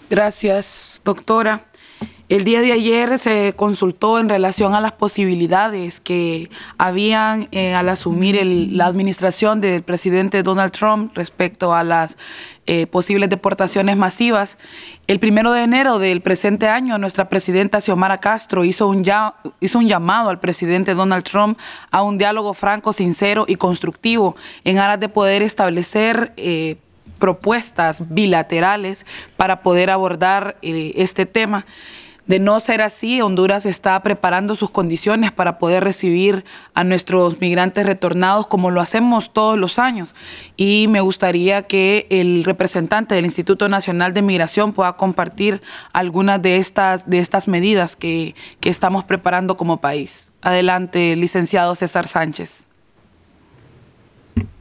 Gracias, doctora. El día de ayer se consultó en relación a las posibilidades que habían al asumir la administración del presidente Donald Trump respecto a las posibles deportaciones masivas. El 1 de enero del presente año, nuestra presidenta Xiomara Castro hizo un llamado al presidente Donald Trump a un diálogo franco, sincero y constructivo en aras de poder establecer propuestas bilaterales para poder abordar este tema. De no ser así, Honduras está preparando sus condiciones para poder recibir a nuestros migrantes retornados como lo hacemos todos los años. Y me gustaría que el representante del Instituto Nacional de Migración pueda compartir algunas de estas medidas que estamos preparando como país. Adelante, licenciado César Sánchez.